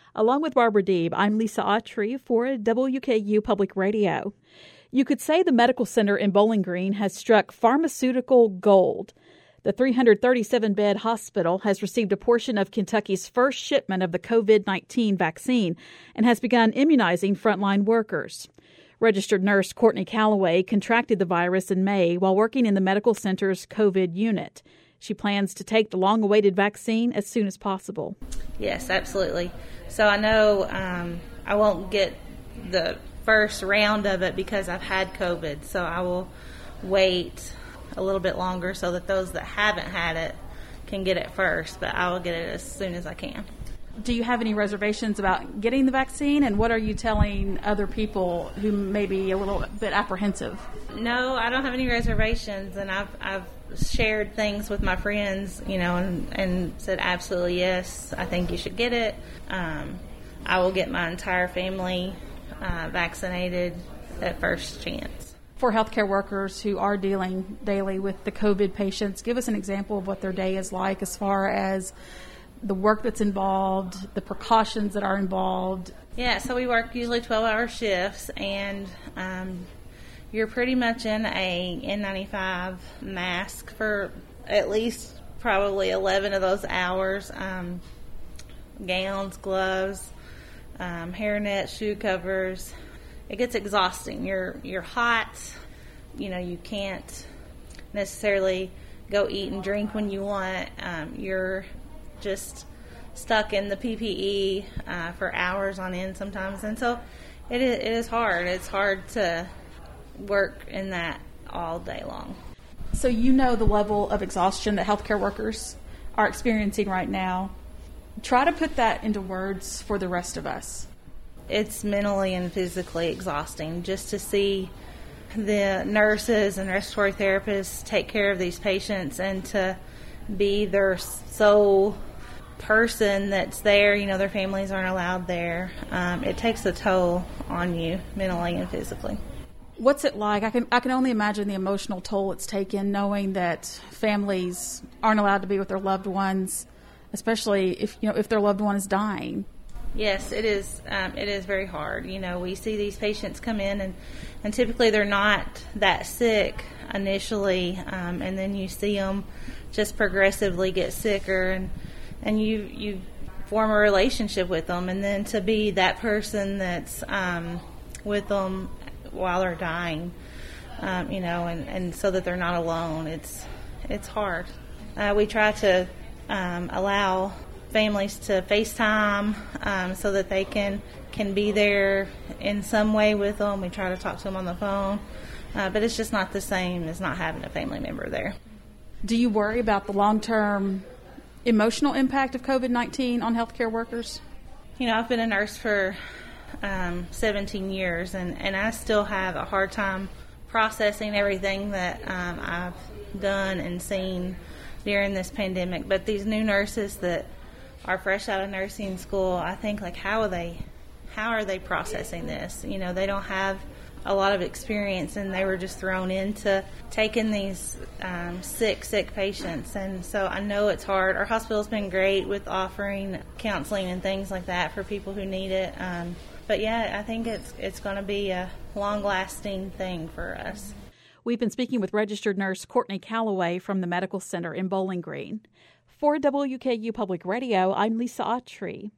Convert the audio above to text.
Along with Barbara Deeb, I'm Lisa Autry for WKU Public Radio. You could say the medical center in Bowling Green has struck pharmaceutical gold. The 337-bed hospital has received a portion of Kentucky's first shipment of the COVID-19 vaccine and has begun immunizing frontline workers. Registered nurse Courtney Calloway contracted the virus in May while working in the medical center's COVID unit. She plans to take the long-awaited vaccine as soon as possible. Yes, absolutely. So I know I won't get the first round of it because I've had COVID, so I will wait a little bit longer so that those that haven't had it can get it first, but I will get it as soon as I can. Do you have any reservations about getting the vaccine, and what are you telling other people who may be a little bit apprehensive? No, I don't have any reservations, and I've shared things with my friends, and said absolutely yes, I think you should get it. I will get my entire family vaccinated at first chance. For healthcare workers who are dealing daily with the COVID patients, give us an example of what their day is like as far as the work that's involved, the precautions that are involved. Yeah, so we work usually 12-hour shifts, and you're pretty much in a N95 mask for at least probably 11 of those hours. Gowns, gloves, hairnet, shoe covers. It gets exhausting. You're hot. You can't necessarily go eat and drink when you want. You're just stuck in the PPE for hours on end sometimes, and so it is hard. It's hard to work in that all day long. So the level of exhaustion that healthcare workers are experiencing right now. Try to put that into words for the rest of us. It's mentally and physically exhausting just to see the nurses and respiratory therapists take care of these patients and to be their sole person that's there. Their families aren't allowed there. It takes a toll on you mentally and physically. What's it like? I can only imagine the emotional toll it's taken, knowing that families aren't allowed to be with their loved ones, especially if their loved one is dying. Yes, it is. It is very hard. We see these patients come in, and typically they're not that sick initially, and then you see them just progressively get sicker, and you form a relationship with them, and then to be that person that's with them while they're dying, and so that they're not alone. It's hard. We try to allow families to FaceTime so that they can be there in some way with them. We try to talk to them on the phone, but it's just not the same as not having a family member there. Do you worry about the long-term emotional impact of COVID-19 on healthcare workers? I've been a nurse for 17 years, and I still have a hard time processing everything that I've done and seen during this pandemic. But these new nurses that are fresh out of nursing school, I think, how are they processing this? They don't have a lot of experience, and they were just thrown into taking these sick patients. And so I know it's hard. Our hospital's been great with offering counseling and things like that for people who need it. But yeah, I think it's going to be a long-lasting thing for us. We've been speaking with registered nurse Courtney Calloway from the Medical Center in Bowling Green. For WKU Public Radio, I'm Lisa Autry.